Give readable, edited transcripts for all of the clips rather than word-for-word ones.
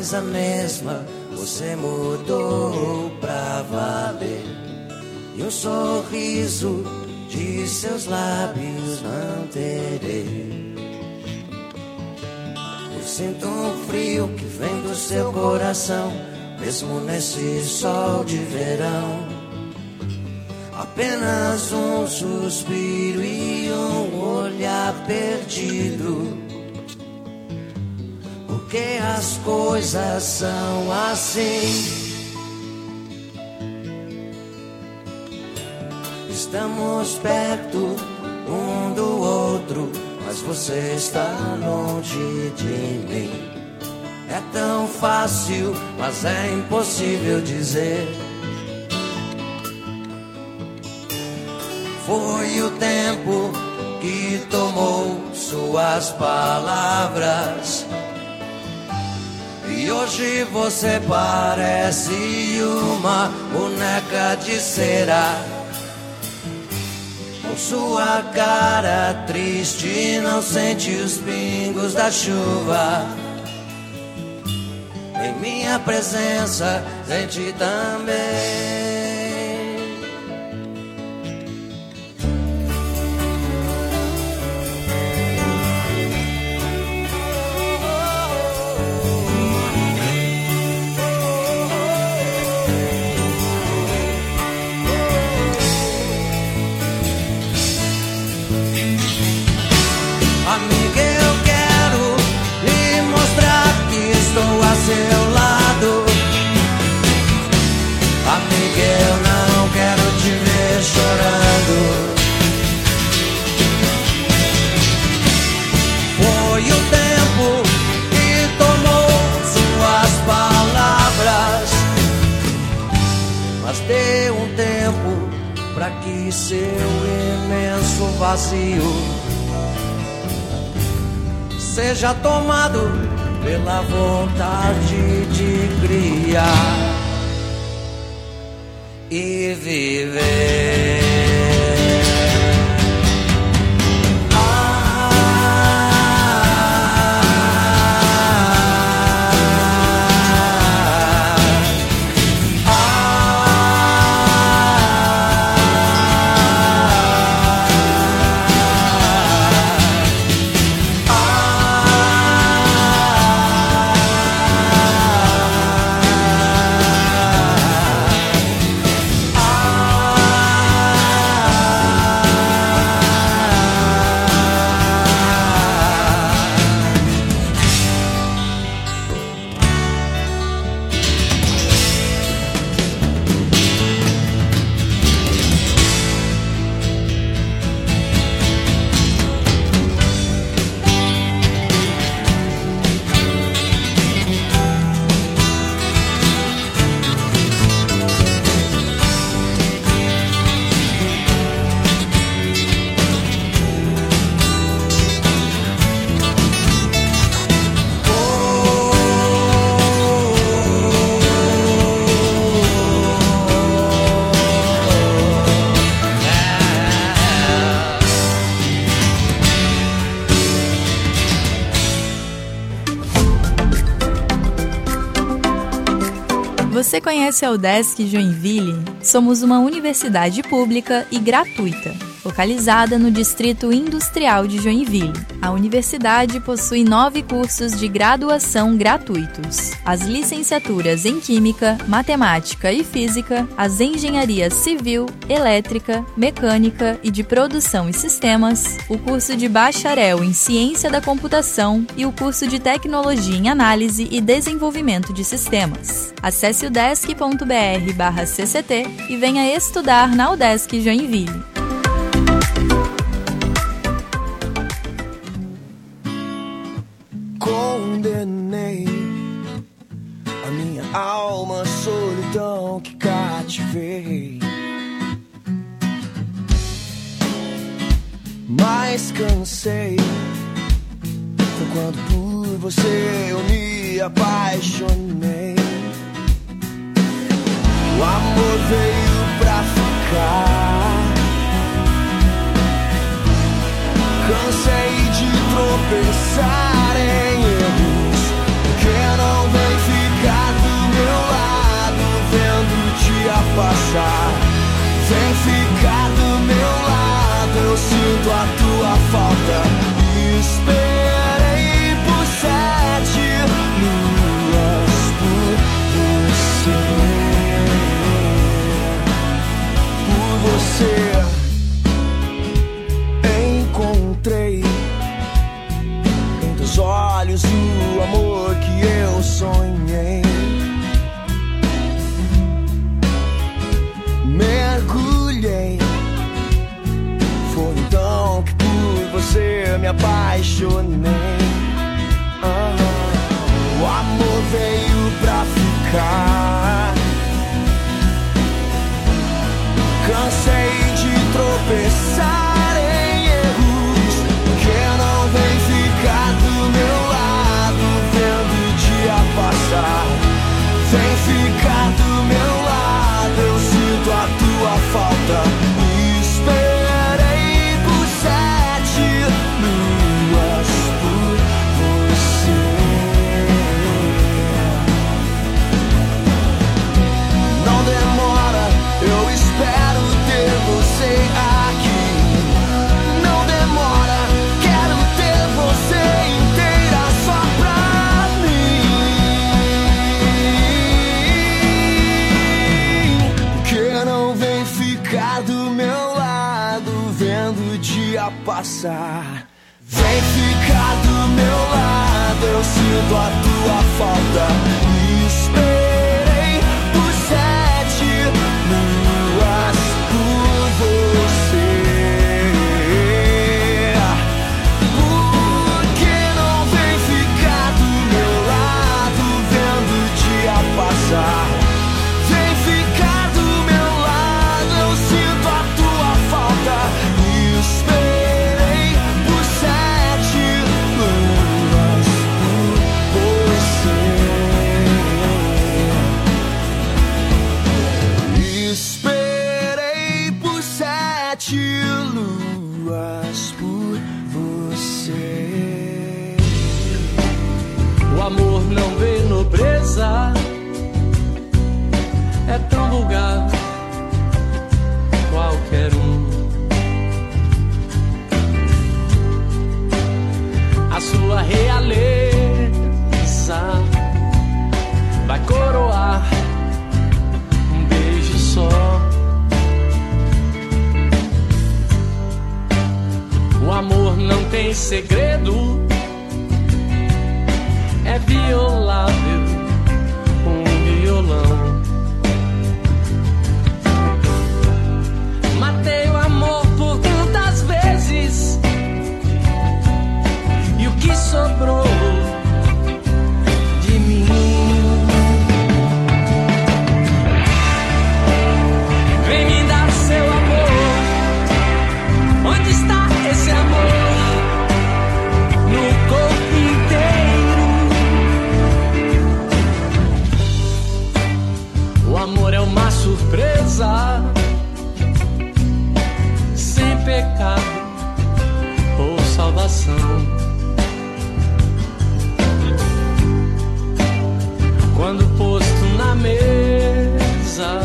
mais a mesma, você mudou pra valer. E um sorriso de seus lábios não terei. Eu sinto um frio que vem do seu coração, mesmo nesse sol de verão. Apenas um suspiro e um olhar perdido. Porque as coisas são assim. Estamos perto um do outro, mas você está longe de mim. É tão fácil, mas é impossível dizer. Foi o tempo que tomou suas palavras. E hoje você parece uma boneca de cera. Com sua cara triste, não sente os pingos da chuva. Em minha presença, sente também. Seu lado, amiga, eu não quero te ver chorando. Foi o tempo que tomou suas palavras, mas deu um tempo pra que seu imenso vazio seja tomado pela vontade de criar e viver. Você conhece a UDESC Joinville? Somos uma universidade pública e gratuita, localizada no Distrito Industrial de Joinville. A universidade possui 9 cursos de graduação gratuitos. As licenciaturas em Química, Matemática e Física, as engenharias Civil, Elétrica, Mecânica e de Produção e Sistemas, o curso de Bacharel em Ciência da Computação e o curso de Tecnologia em Análise e Desenvolvimento de Sistemas. Acesse udesc.br/cct e venha estudar na UDESC Joinville. Condenei a minha alma à solidão que cativei, mas cansei. Foi quando por você eu me apaixonei. O amor veio pra ficar. Cansei de tropeçar em erros que não vem ficar. sinto a tua falta. Esperei por 7 luas por você. Encontrei em teus olhos o amor que eu sonhei. Mergulhei, foi então que por você me apaixonei. O amor veio pra ficar. Cansei de tropeçar em erros que não vem ficar do meu lado vendo o dia passar. Vem ficar do meu lado, eu sinto a tua falta. Esperei por 7 luas por você. Não demora, eu espero ter você aqui. Não demora, quero ter você inteira só pra mim. Que não vem ficar do meu lado vendo o dia passar. Vem ficar do meu lado, eu sinto a tua falta. Esperei por 7 luas por você. Por que não vem ficar do meu lado vendo o dia passar? Vem ficar do meu lado, eu sinto a tua falta. Esperei por 7 luas por você. Esperei por 7 luas por você. O amor não vê nobreza, é tão vulgar, qualquer um. A sua realeza vai coroar um beijo só. O amor não tem segredo, é violável, um violão. Matei o amor por tantas vezes, e o que sobrou de mim? Vem me dar seu amor. Onde está esse amor? No corpo inteiro. O amor é uma surpresa, sem pecado ou salvação. Quando posto na mesa,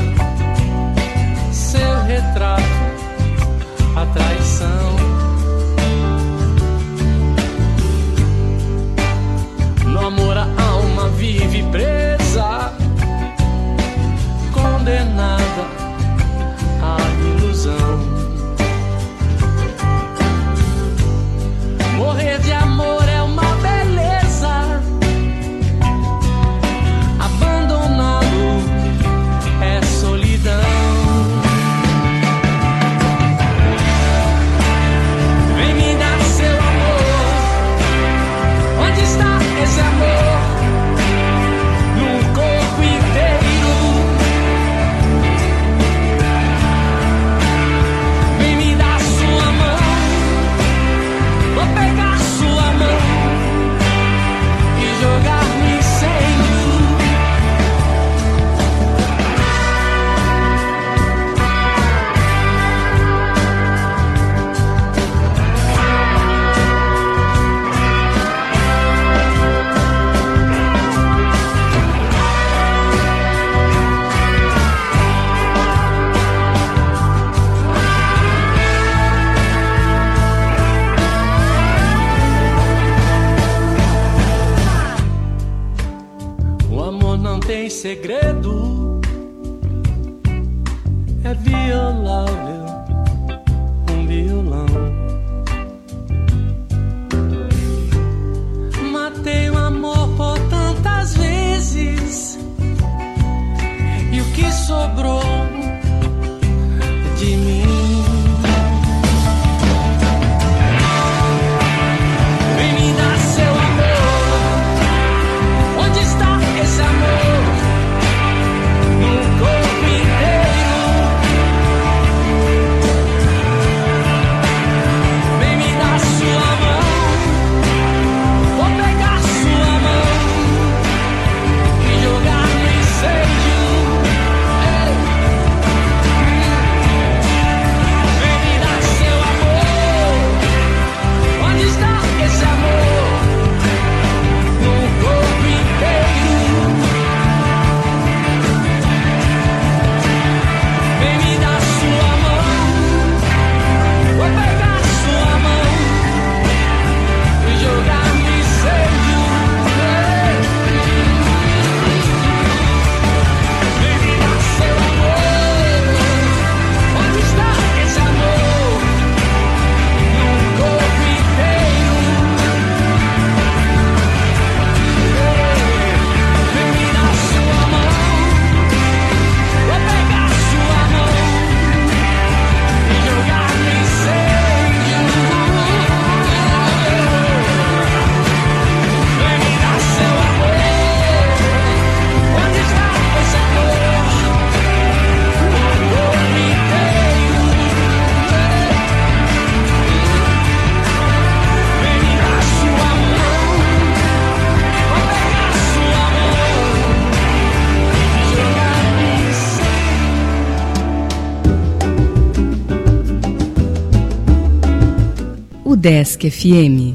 seu retrato, a traição. No amor a alma vive presa, condenada à ilusão. Morrer de amor UDESC FM.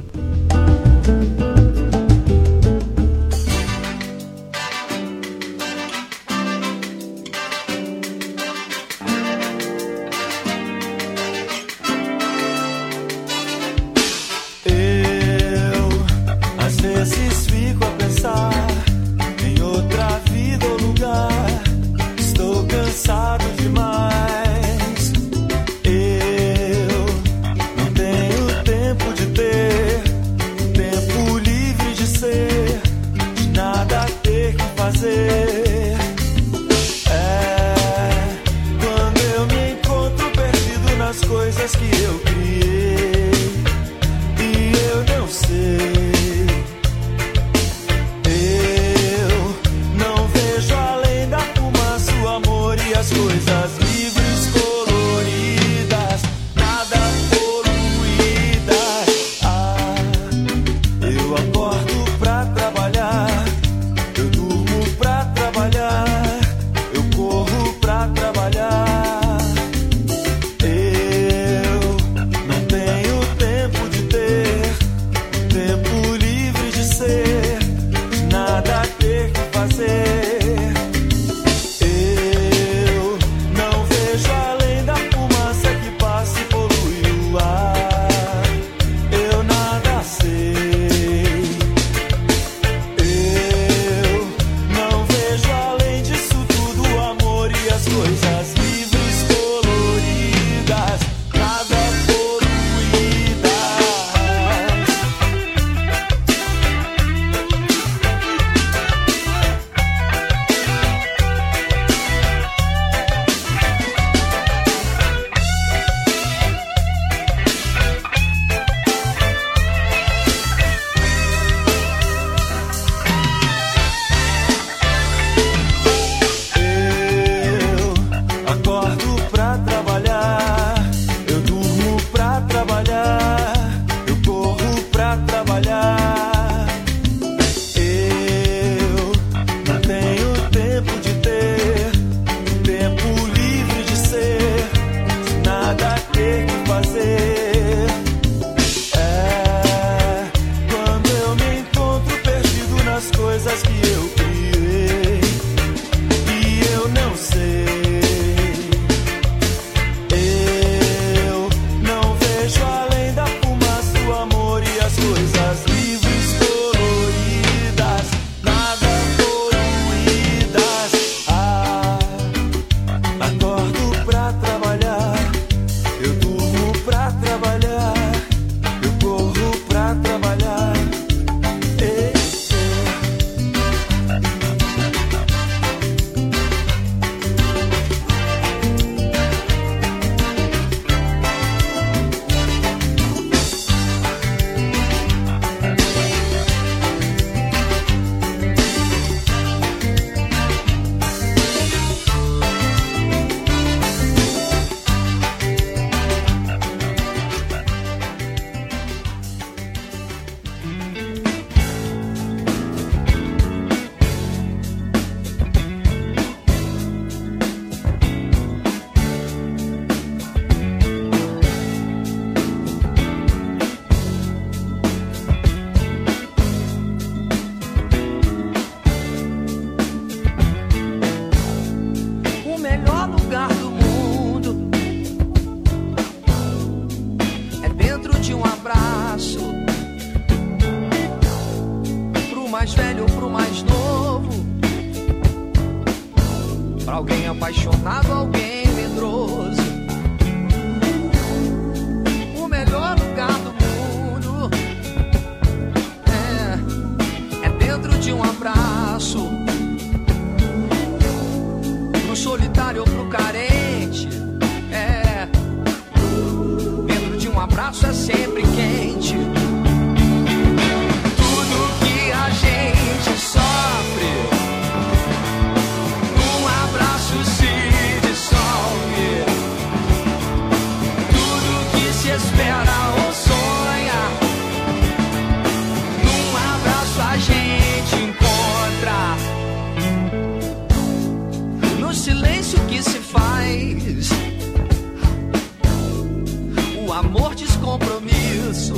amor descompromisso. isso.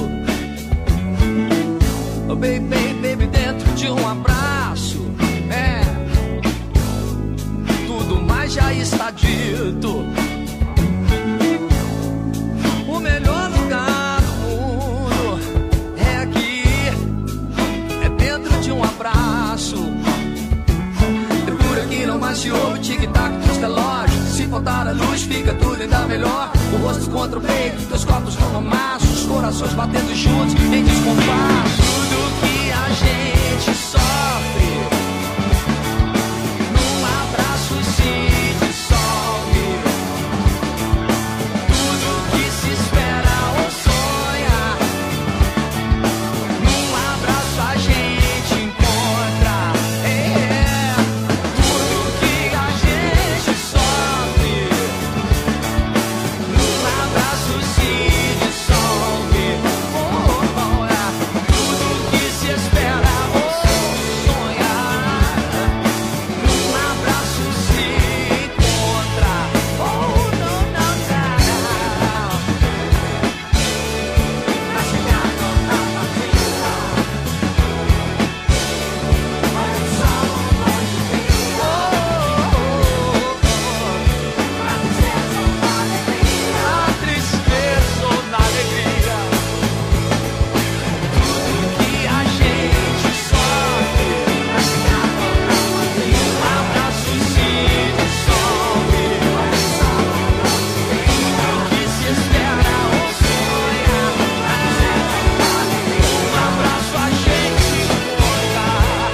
Oh, baby, baby, dentro de um abraço, tudo mais já está dito. O melhor lugar do mundo é aqui, é dentro de um abraço. É por aqui não mais se ouve o tic-tac dos relógios. Se faltar a luz fica tudo ainda melhor. O rosto contra o peito, teus corpos no mamaço, os corações batendo juntos em descompasso. Tudo que a gente sofre num abraço se dissolve. Tudo que se espera ou sonha, num abraço a gente encontra. Tudo que a gente sofre num abraço se dissolve. Tudo que se espera ou sonha, num abraço se encontra. Na tristeza ou na alegria, tudo que a gente sofre, num abraço se dissolve. Tudo que se espera ou sonha, num abraço a gente encontra.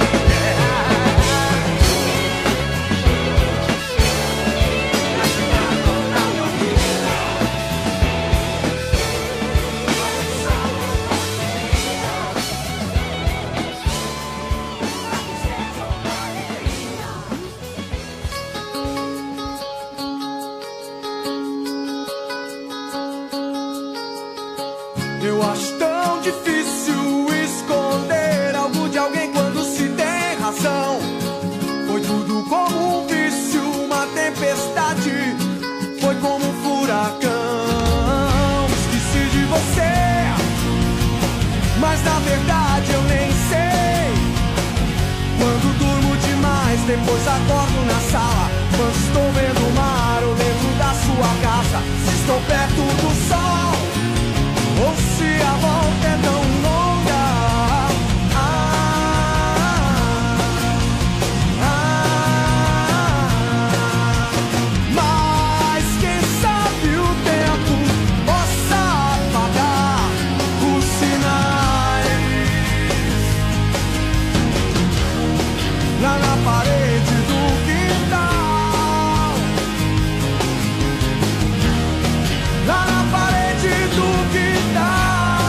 Eu acho tão difícil esconder algo de alguém quando se tem razão. Foi tudo como um vício, uma tempestade, foi como um furacão. Esqueci de você, mas na verdade eu nem sei. Quando durmo demais, depois acordo na sala. Quando estou vendo o mar ou dentro da sua casa. Se estou perto do sol ou se a volta é tão longa. Mas quem sabe o tempo possa apagar os sinais lá na parede do quintal. Lá na parede do quintal.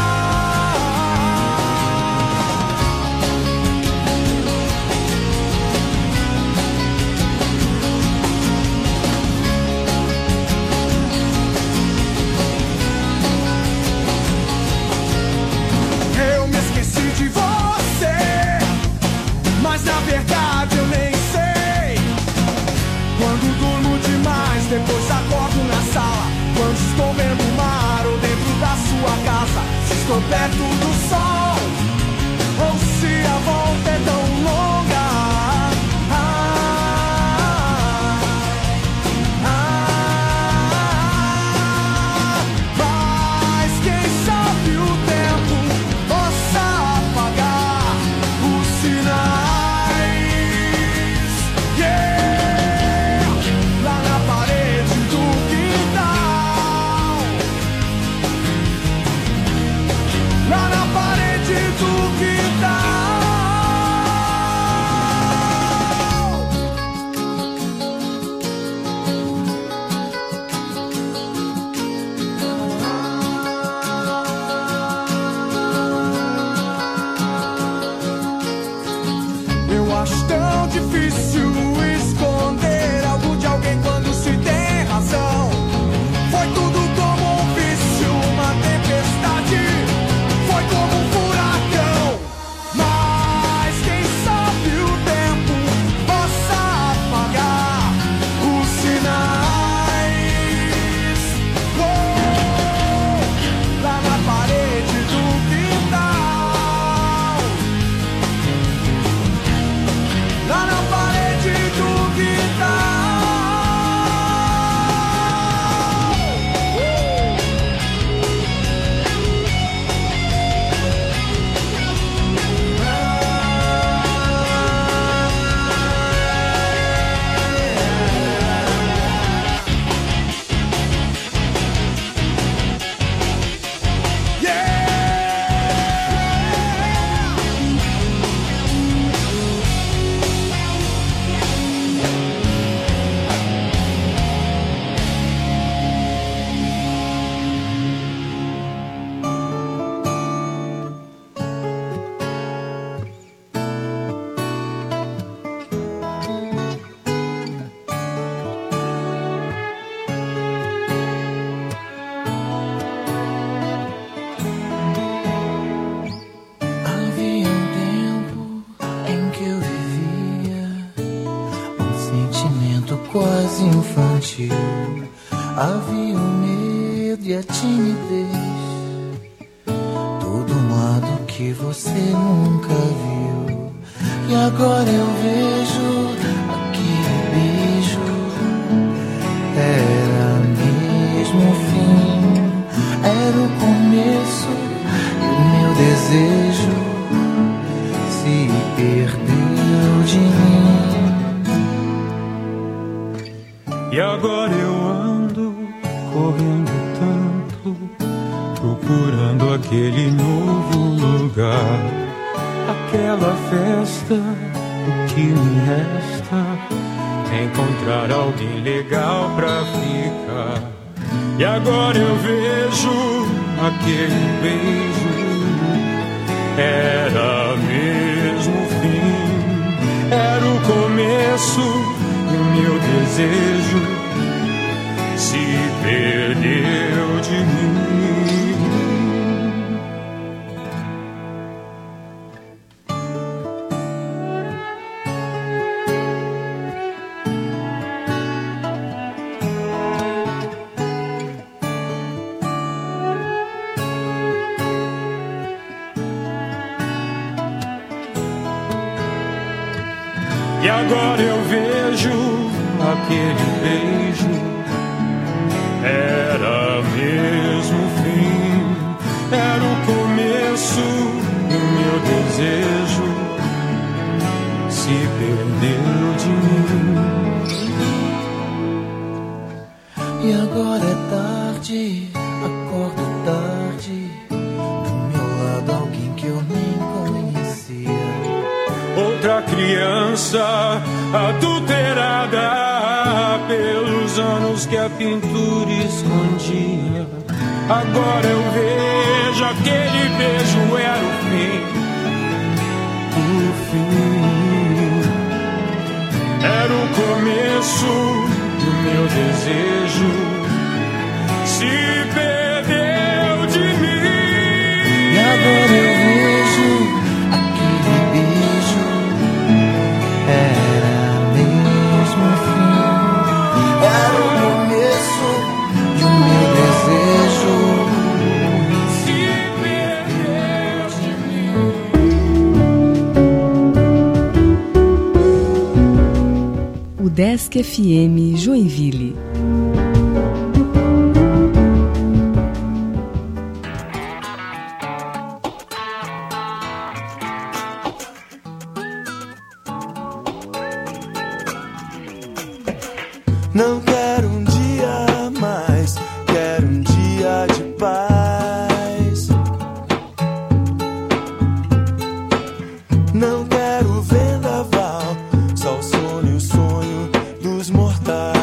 Eu me esqueci de você, mas na verdade eu nem sei. Quando durmo demais, depois acordo na sala. Quando estou vendo o mar ou dentro da sua casa. Se estou perto do sol ou se a volta é tão longa. Mas quem sabe o tempo possa apagar os sinais. Yeah! Lá na parede do quintal. Lá na quase infantil. Havia o medo e a timidez, tudo um lado que você nunca viu. E agora eu vejo aquele beijo, era mesmo o fim, era o começo, e o meu desejo se perdeu de mim. E agora eu ando correndo tanto, procurando aquele novo lugar, aquela festa. O que me resta é encontrar alguém legal pra ficar. E agora eu vejo aquele beijo, era mesmo o fim, era o começo, e o meu desejo se perdeu de mim. E agora eu vejo aquele beijo, era mesmo o fim, era o começo, e o meu desejo se perdeu de mim. E agora é tarde, acordo tarde, do meu lado alguém que eu nem conhecia. Outra criança adulterada pelos anos que a pintura escondia. Agora eu vejo aquele beijo era o fim, era o começo, e o meu desejo se perdeu de mim. E agora eu vejo aquele beijo, era mesmo o fim, era o começo, e o meu desejo se perdeu de mim. Udesc FM Joinville. Não quero um dia a mais, quero um dia de paz. Não quero vendaval, só o sonho dos mortais.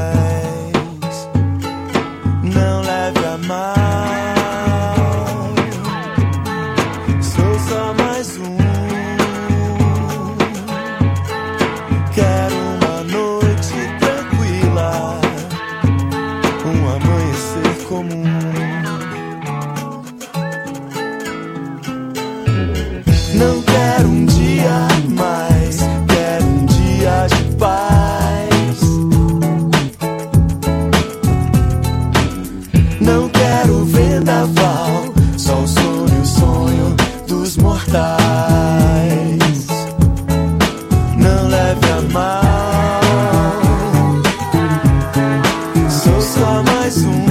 Não leve a mal, sou só mais um. Quero uma noite tranquila, um amanhecer comum. Não quero um dia a mais, quero um dia de paz. Não quero vendaval, só o sonho dos mortais. Não leve a mal, sou só mais um.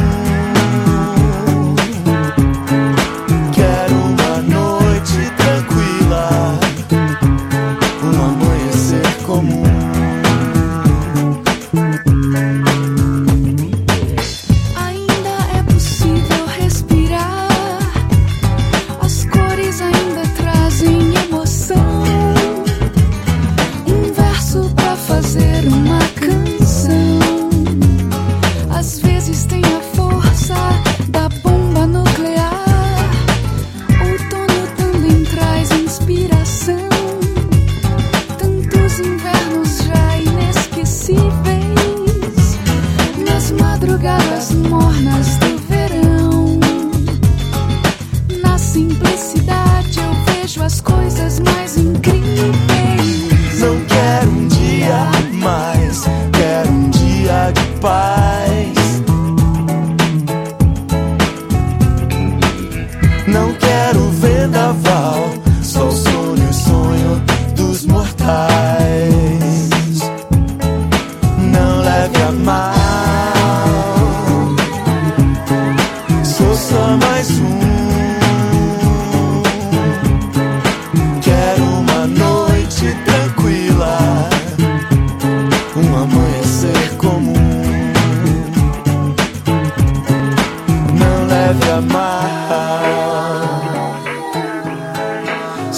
Quero uma noite tranquila, um amanhecer comum. Ainda é possível respirar, as cores ainda trazem emoção. Um verso pra fazer uma canção, às vezes tem a força da bomba nuclear. Outono também traz inspiração, tantos invernos já inesquecíveis. Nas madrugadas mornas do verão, na simplicidade eu vejo as coisas mais incríveis. Não quero um dia a mais, quero um dia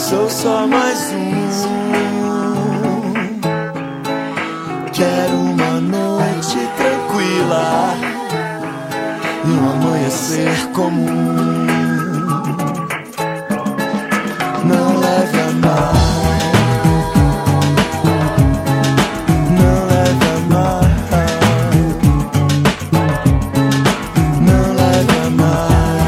sou só mais um. Quero uma noite tranquila e um amanhecer comum. Não leve a mal, não leve a mal, não leve a mal.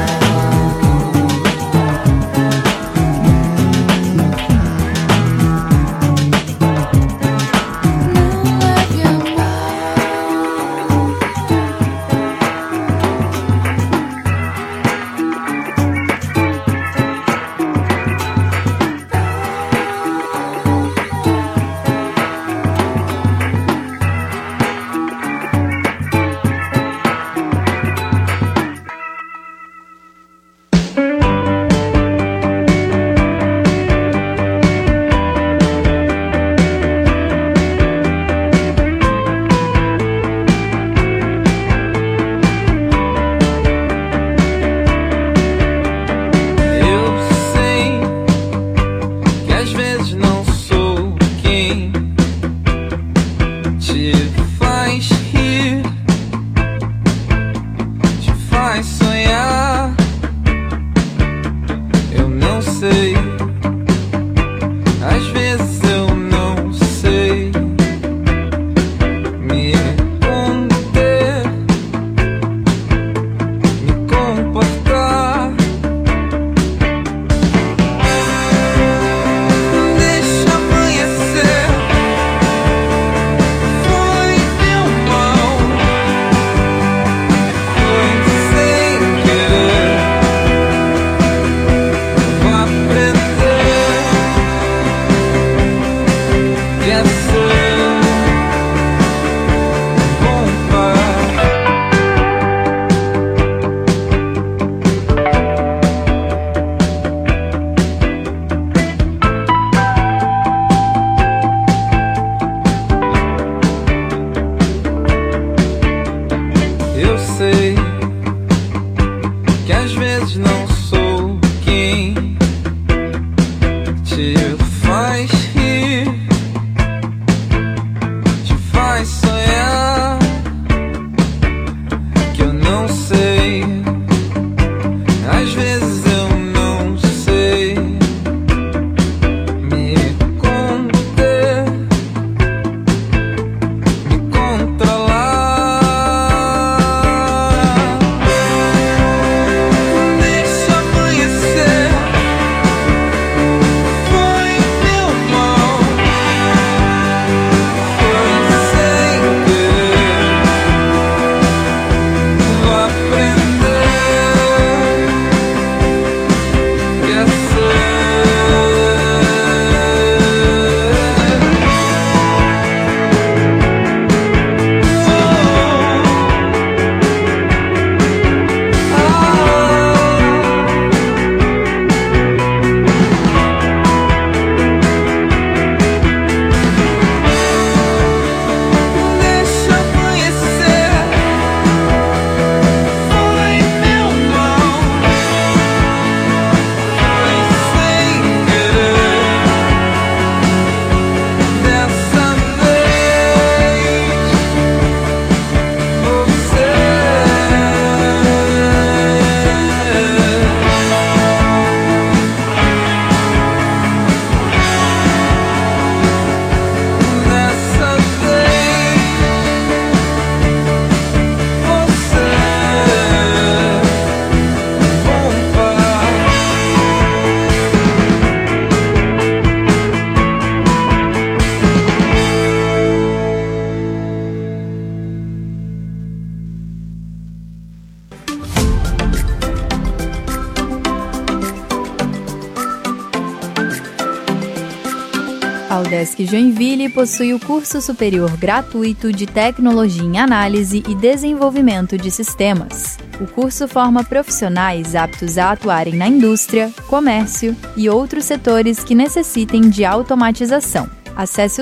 A UDESC Joinville possui o curso superior gratuito de Tecnologia em Análise e Desenvolvimento de Sistemas. O curso forma profissionais aptos a atuarem na indústria, comércio e outros setores que necessitem de automatização. Acesse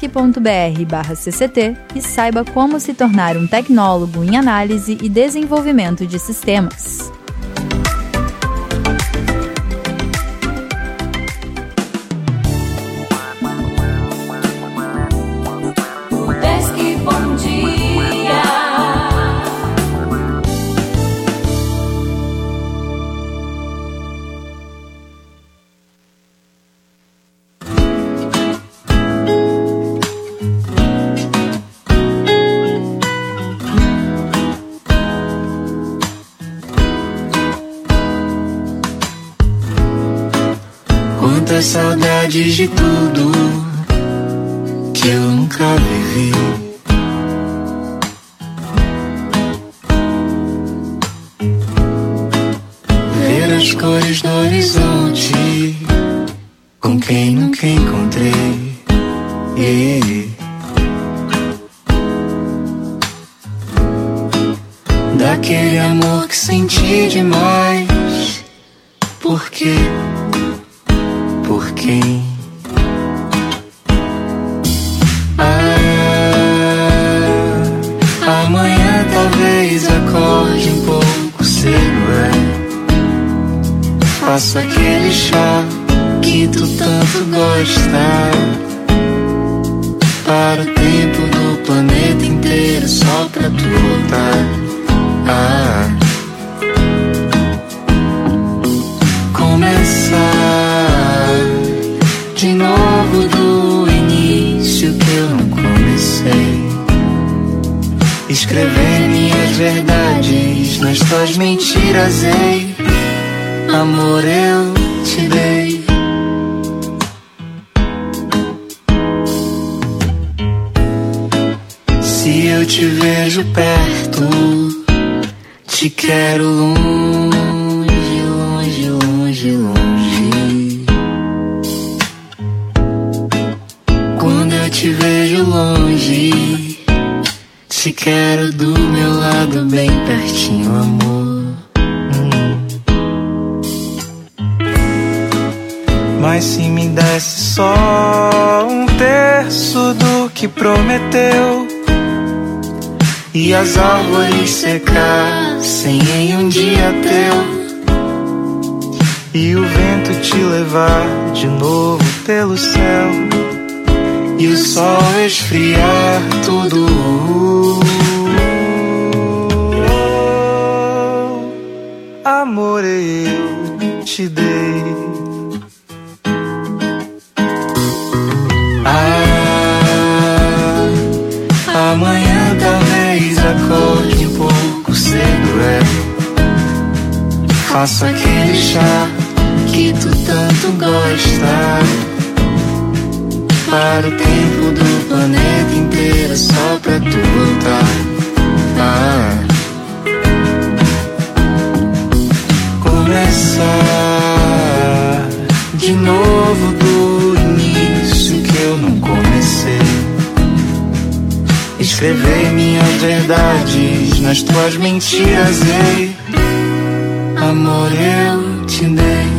udesc.br/cct e saiba como se tornar um tecnólogo em análise e desenvolvimento de sistemas. saudades de tudo que eu nunca vivi. Ver as cores do horizonte com quem nunca encontrei. Daquele amor que senti demais. Por quê? Por quem? Amanhã talvez acorde um pouco cedo, faço aquele chá que tu tanto gosta, para o tempo do planeta inteiro, só pra tu voltar. Começar de novo do início que eu não comecei. Escrever minhas verdades nas tuas mentiras, ei. Amor, eu te dei. Se eu te vejo perto, te quero longe, longe, longe, longe. Quando eu te vejo longe, te quero do meu lado bem pertinho, amor. Mas se me desse só um terço do que prometeu, e as árvores secassem em um dia teu, e o vento te levar de novo pelo céu, e o sol esfriar tudo. Amor, eu te dei. Amanhã talvez acorde um pouco cedo, faço aquele chá que tu tanto gosta, para o tempo do planeta inteiro, só pra tu voltar. Começar de novo do início que eu não comecei. Escrever minhas verdades nas tuas mentiras, ei. Amor, eu te dei.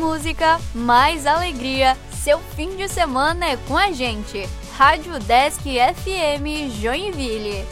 música, mais alegria. Seu fim de semana é com a gente. Rádio Desk FM Joinville.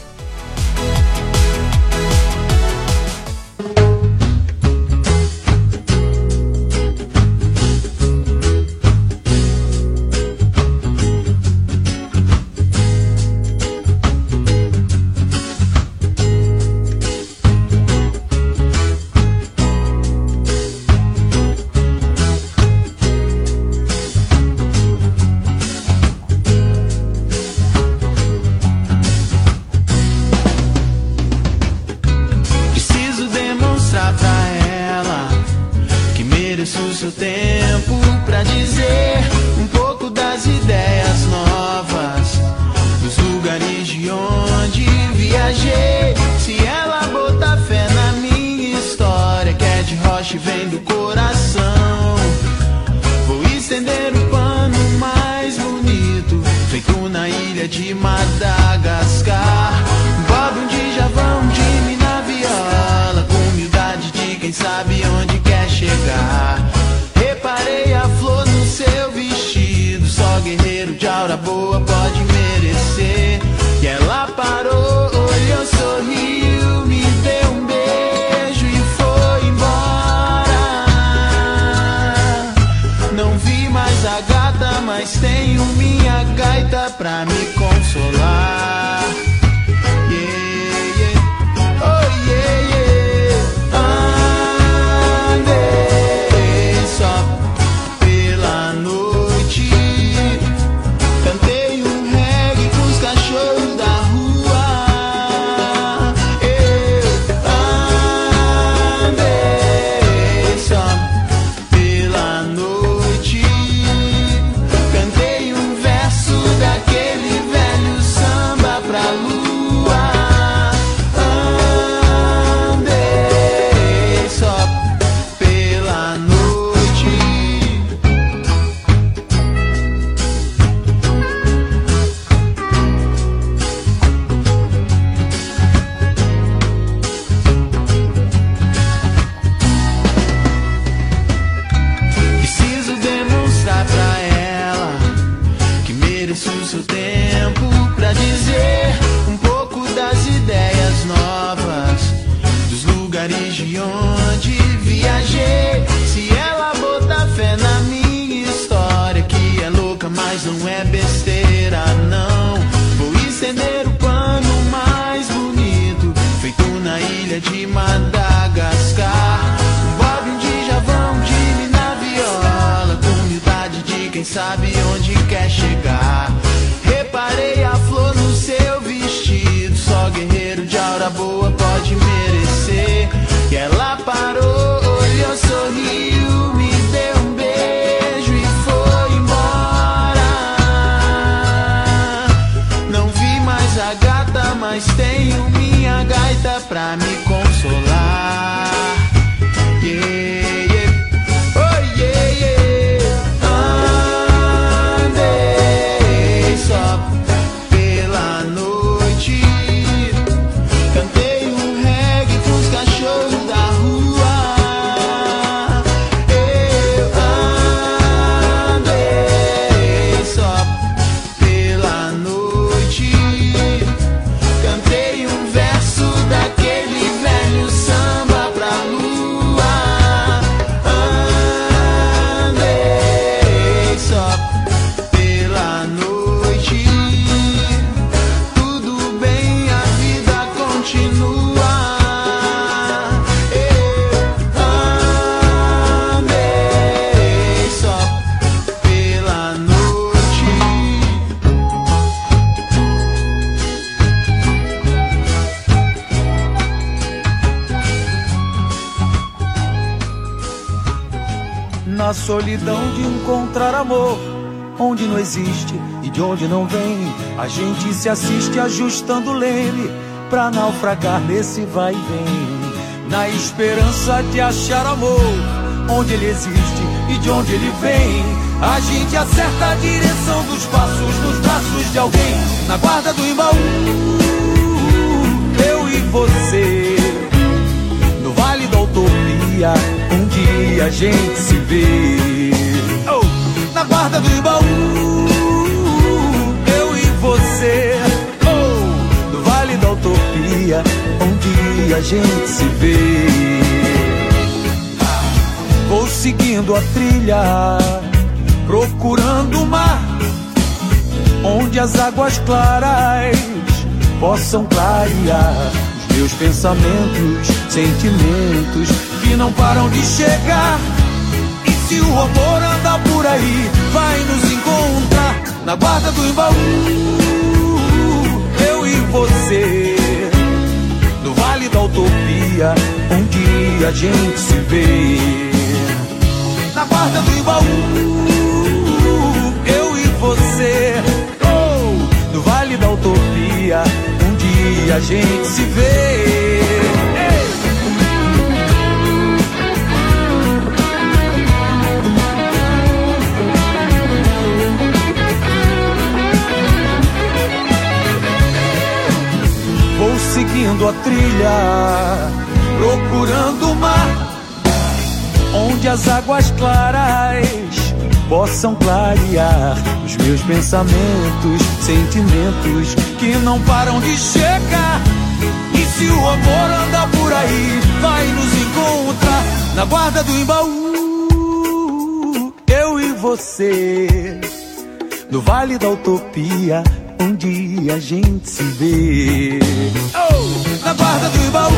Pra me consolar. Andei só pela noite, cantei um reggae com os cachorros da rua. Andei só pela noite, cantei um verso daquele velho samba pra lua. Andei só pela noite. Preciso demonstrar pra ela que mereço o seu tempo pra dizer um pouco das ideias novas, dos lugares de onde viajei. Se ela botar fé na minha história, que é louca, mas não é besteira, não. Vou estender o pano mais bonito, feito na ilha de Madagascar. Um bob, um djavão, um dime na viola, com humildade de quem sabe onde quer chegar. Reparei a flor no seu vestido, só guerreiro de aura boa pode merecer. E ela parou, olhou, sorriu, me deu um beijo e foi embora. Não vi mais a gata, mas tenho minha gaita pra me consolar. Oh, andei só pela noite, cantei um reggae com os cachorros da rua. Eu andei só pela noite, cantei um verso daquele velho samba pra lua. Andei só pela noite. Tudo bem, a vida continua. Eu andei só pela noite. Na solidão de encontrar amor, onde não existe e de onde não vem, a gente se assiste ajustando o leme pra naufragar nesse vai e vem. Na esperança de achar amor, onde ele existe e de onde ele vem, a gente acerta a direção dos passos nos braços de alguém. Na guarda do Imbaú, eu e você, no Vale da Utopia, um dia a gente se vê. Oh, na guarda do Imbaú, eu e você. Oh, no Vale da Utopia, um dia a gente se vê. Vou seguindo a trilha, procurando o mar, onde as águas claras possam clarear os meus pensamentos, sentimentos que não param de chegar. E se o amor andar por aí, vai nos encontrar na guarda do Imbaú, eu e você. No Vale da Utopia, um dia a gente se vê. Na guarda do Imbaú, eu e você. Oh, no Vale da Utopia, um dia a gente se vê. Vou seguindo a trilha, procurando o mar, onde as águas claras possam clarear os meus pensamentos, sentimentos que não param de chegar. E se o amor andar por aí, vai nos encontrar na guarda do Imbaú, eu e você. No Vale da Utopia, um dia a gente se vê. Oh, na guarda do Imbaú,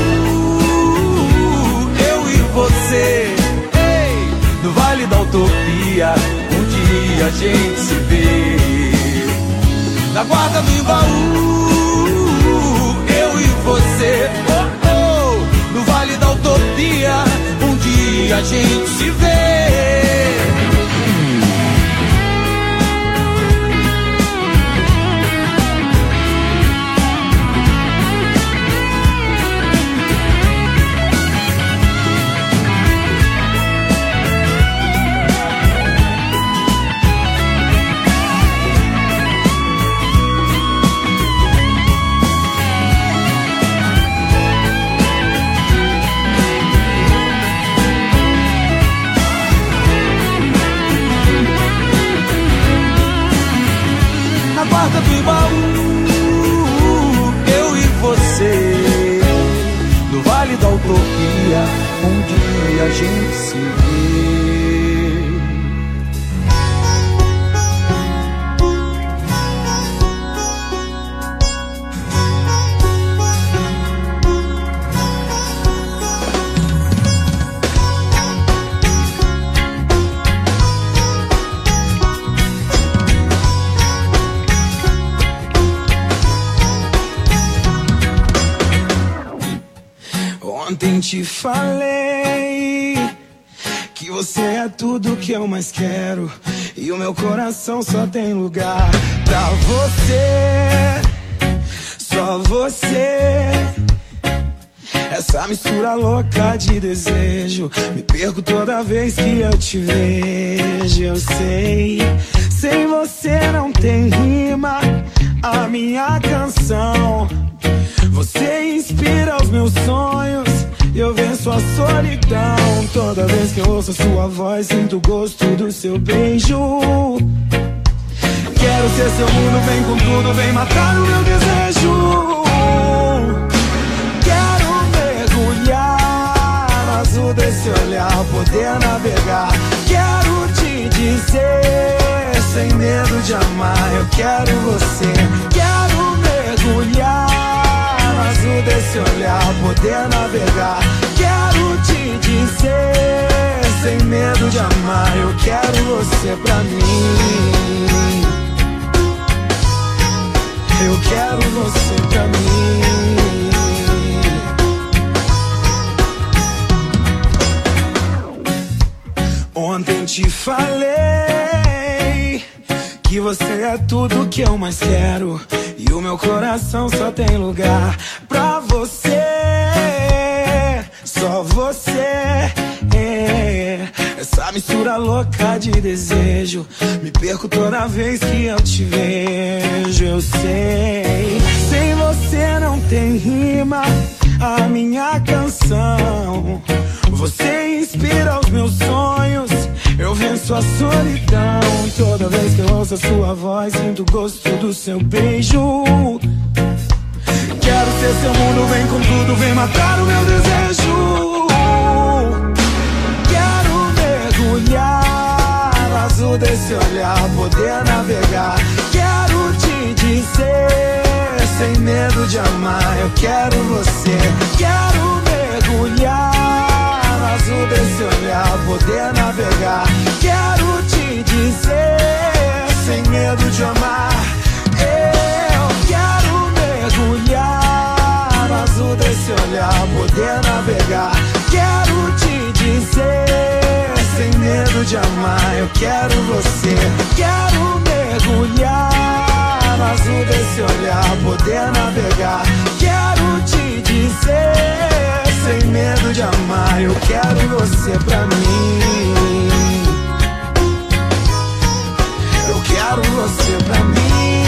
eu e você. No Vale da Utopia, um dia a gente se vê. Na guarda do Imbaú, eu e você. Oh, oh, no Vale da Utopia, um dia a gente se vê. Na guarda do Imbaú, eu e você. No Vale da Utopia, um dia a gente se vê. Ontem te falei que você é tudo que eu mais quero, e o meu coração só tem lugar pra você, só você. Essa mistura louca de desejo, me perco toda vez que eu te vejo. Eu sei, sem você não tem rima a minha canção. Você inspira os meus sonhos e eu venço a solidão. Toda vez que eu ouço a sua voz, sinto o gosto do seu beijo. Quero ser seu mundo, vem com tudo, vem matar o meu desejo. Quero mergulhar no azul desse olhar, poder navegar. Quero te dizer, sem medo de amar, eu quero você. Quero mergulhar no azul desse olhar, poder navegar. Quero te dizer, sem medo de amar, eu quero você pra mim. Eu quero você pra mim. Ontem te falei que você é tudo que eu mais quero, e o meu coração só tem lugar pra você, só você. Essa mistura louca de desejo, me perco toda vez que eu te vejo. Eu sei, sem você não tem rima a minha canção. Você inspira os meus sonhos, eu venço a solidão. Toda vez que eu ouço a sua voz, sinto o gosto do seu beijo. Quero ser seu mundo, vem com tudo, vem matar o meu desejo. Quero mergulhar no azul desse olhar, poder navegar. Quero te dizer, sem medo de amar, eu quero você. Quero mergulhar no azul desse olhar, poder navegar. Quero te dizer, sem medo de amar, eu quero mergulhar no azul desse olhar, poder navegar. Quero te dizer, sem medo de amar, eu quero você. Quero mergulhar no azul desse olhar, poder navegar. Quero te dizer, sem medo de amar, eu quero você pra mim. Eu quero você pra mim.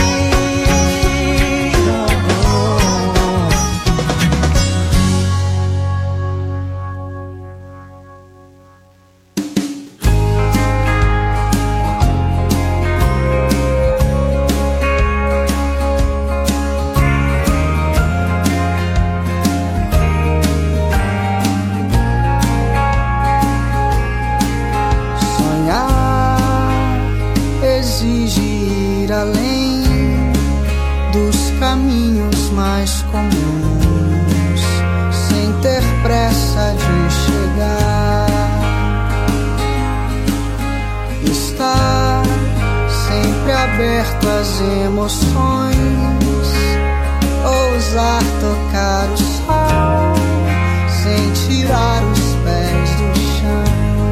Além dos caminhos mais comuns, sem ter pressa de chegar, estar sempre aberto às emoções, ousar tocar o sol, sem tirar os pés do chão.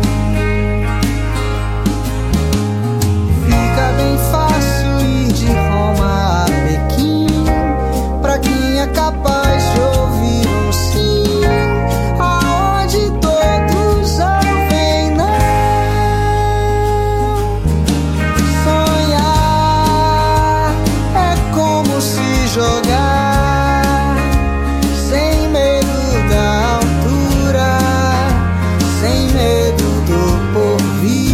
Fica bem fácil de Roma a Pequim, pra quem é capaz de ouvir um sim, aonde todos ouvem não. Sonhar é como se jogar, sem medo da altura, sem medo do porvir.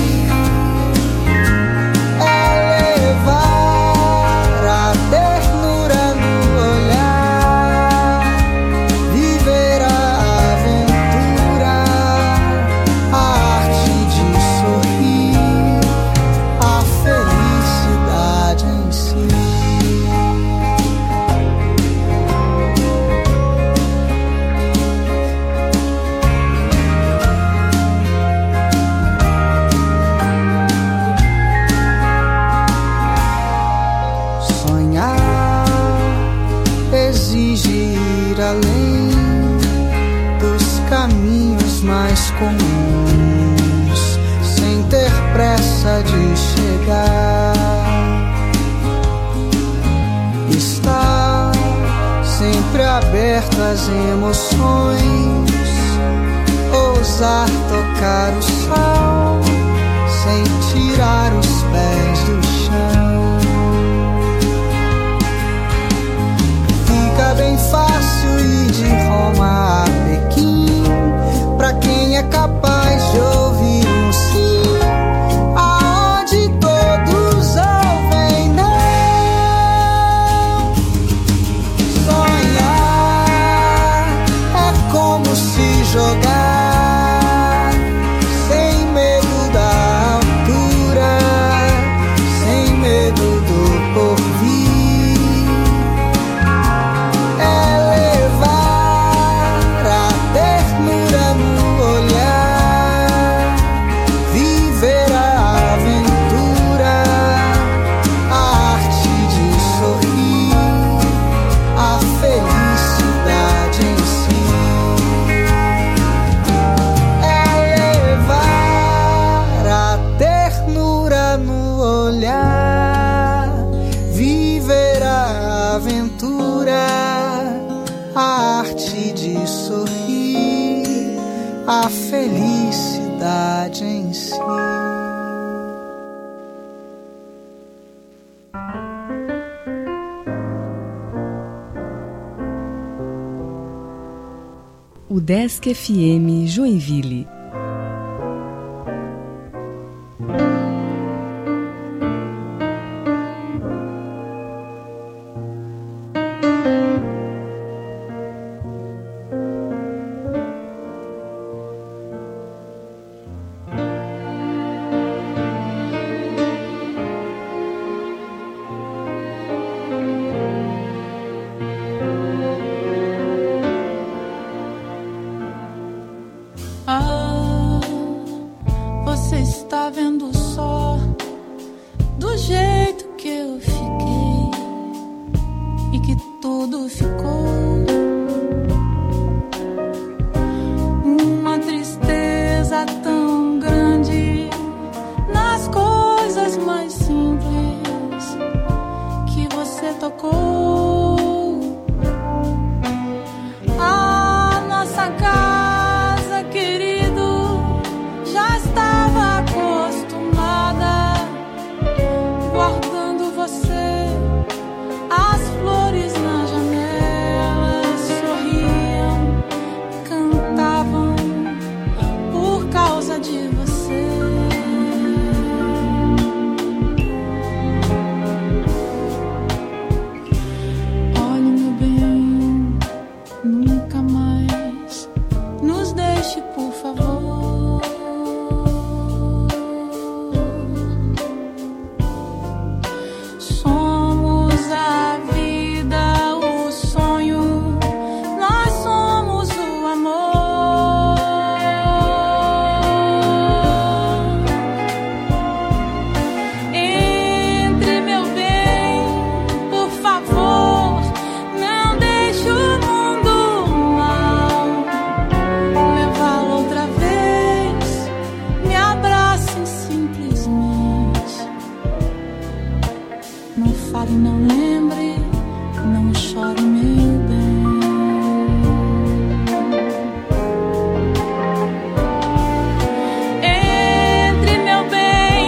Além dos caminhos mais comuns, sem ter pressa de chegar, estar sempre aberto às emoções, ousar tocar o sol, sem tirar os pés do chão. Fica bem fácil ir de Roma a Pequim, pra quem é capaz de ouvir um sim, aonde todos ouvem não. Sonhar é como se jogar, sem medo da altura, sem medo do porvir. A felicidade em si. UDESC FM Joinville. Você está vendo só do jeito que eu fiquei e que tudo ficou uma tristeza tão grande nas coisas mais simples que você tocou. A nossa casa, querido, já estava acostumada, guardando você. As flores na janela sorriam, cantavam por causa de você. Olhe, meu bem, nunca mais nos deixe, por favor. Somos a vida, o sonho, nós somos o amor. Entre, meu bem, por favor, não deixe o mundo mal levá-lo outra vez. Me abrace simplesmente, não fale, não lembre.